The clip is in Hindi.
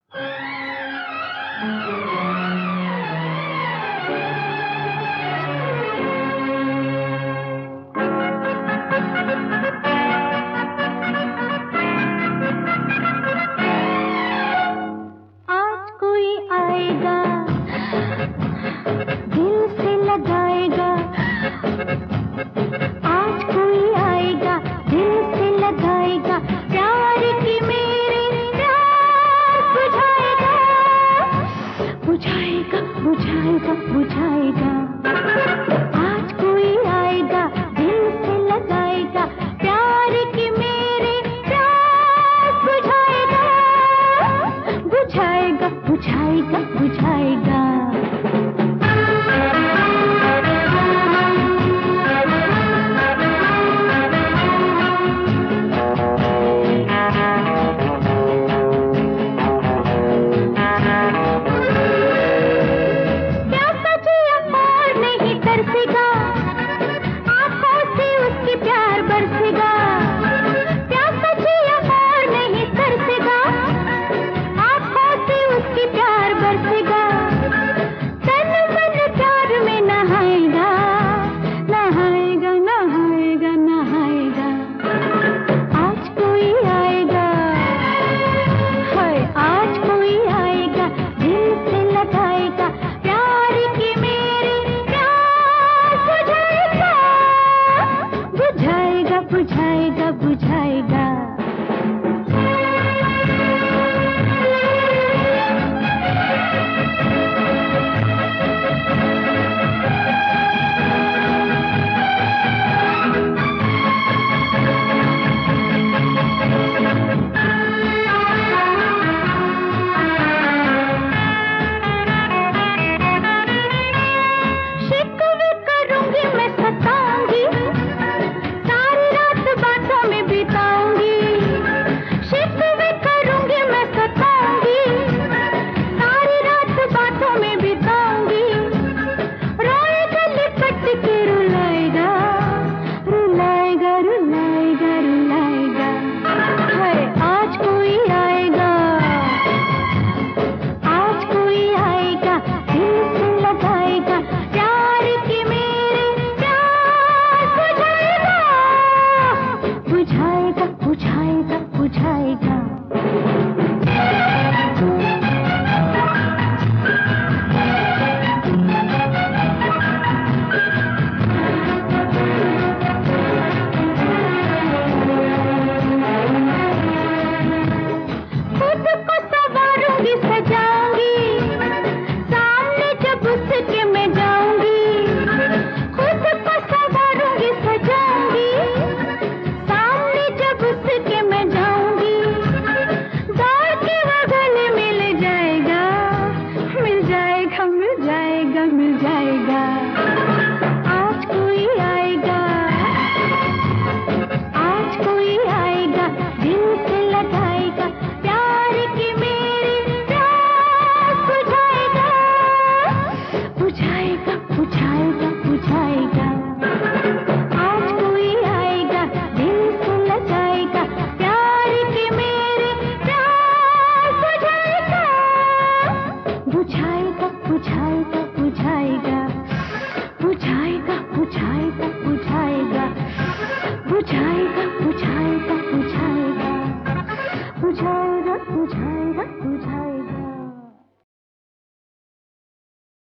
आज कोई आएगा, दिल से लगाएगा। आज कोई आएगा, दिल से लगाएगा। प्यार की मेरे प्यास बुझाएगा, बुझाएगा, बुझाएगा, बुझाएगा। आज कोई आएगा, दिल से लगाएगा। प्यार की मेरे प्यास बुझाएगा, बुझाएगा, बुझाएगा, बुझाएगा। प्यासा जिया पार नहीं तरसेगा, आँखों से उसकी प्यार बरसेगा। प्यासा जिया पार नहीं तरसेगा, आँखों से उसकी प्यार बरसेगा। तन मन प्यार में नहाएगा, नहाएगा, नहाएगा, नहाएगा। आज कोई आएगा, हाय आज कोई आएगा, दिल से लगाएगा। प्यार की मेरे प्यास बुझाएगा, बुझाएगा, बुझाएगा, बुझाएगा। शिकवे करूंगी मैं, सताऊंगी, सारी रात बातों में बिताऊंगी। शिकवे करूंगी मैं, सताऊंगी, सारी रात बातों में बिताऊंगी। रोएगा लिपट के रुलाएगा, रुलाएगा, रुलाएगा, रुलाएगा। हाय आज कोई आएगा, आज कोई आएगा, दिल से लगाएगा। प्यार की मेरे प्यास बुझाएगा, बुझाएगा, बुझाएगा, बुझाएगा। खुद को संवारूंगी, सजाऊंगी, सामने जब उसके मैं जाऊंगी। खुद को संवारूंगी, सजाऊंगी, सामने जब उसके मैं जाऊंगी। दौड़ के वो गले मिल जाएगा, मिल जाएगा, मिल जाएगा, मिल जाएगा। आज कोई आएगा, आज कोई आएगा, दिल से लगाएगा। प्यार की मेरी प्यास बुझाएगा, बुझाएगा, बुझाएगा, बुझाएगा। आज कोई आएगा, दिल से लगाएगा। प्यार की मेरी प्यास बुझाएगा, बुझाएगा, बुझाएगा, बुझाएगा। बुझाएगा, बुझाएगा, बुझाएगा। बुझाएगा, बुझाएगा, बुझाएगा। बुझाएगा, बुझाएगा, बुझाएगा।